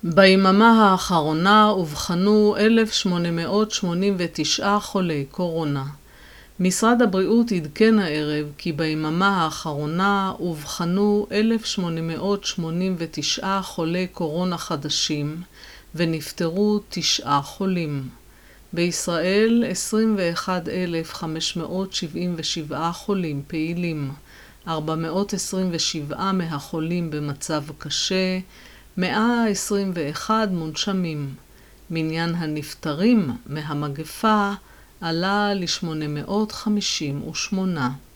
ביממה האחרונה אובחנו 1,889 חולי קורונה. משרד הבריאות עדכן הערב כי ביממה האחרונה אובחנו 1,889 חולי קורונה חדשים ונפטרו 9 חולים. בישראל 21,577 חולים פעילים, 427 מהחולים במצב קשה, 121 מונשמים. מניין הנפטרים מהמגפה עלה ל-858.